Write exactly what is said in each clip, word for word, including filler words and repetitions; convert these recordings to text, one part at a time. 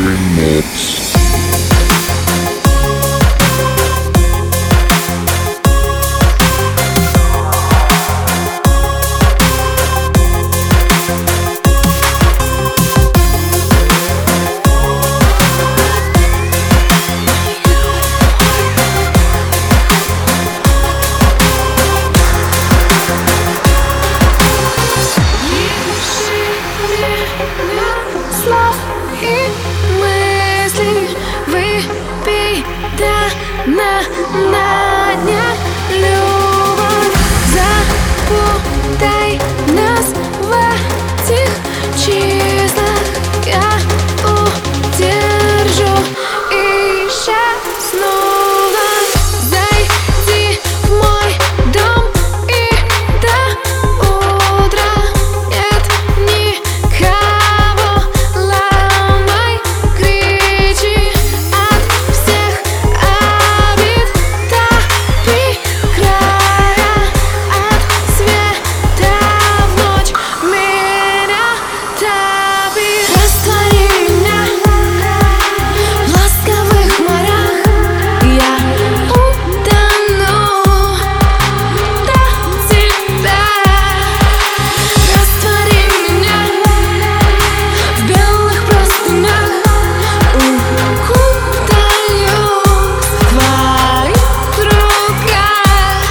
Mix. Слов и мыслей выпей до дна, на дня. Любовь, запутай нас в этих числах. Я удержу еще снова. Зайди в мой дом и до утра нет никого. Ломай, кричи от всех обид, топи края от света в ночь. Меня топи, раствори меня в ласковых морях. Я утону до тебя. Раствори меня в белых простынях. Укутаю в твоих руках.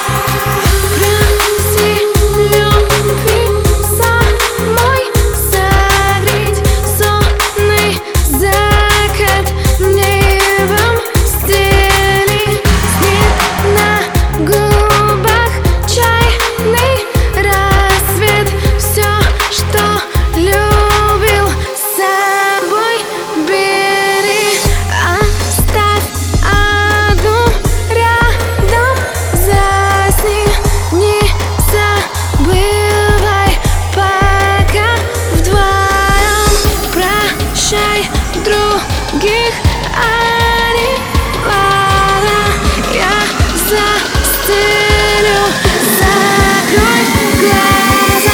Проси любви самой согреть сонный закат небом стели. Снег на губах, чайный рассвет. Все, что любил, с собой бери. Оставь одну рядом, засни, не забывай, пока вдвоем. Прощай других, они ладно, я застелю. Закрой глаза.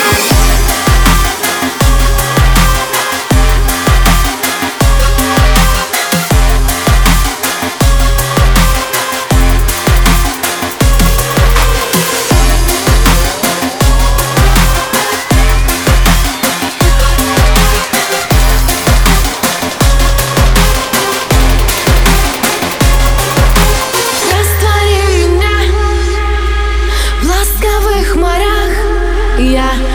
Раствори меня в ласковых морях. Я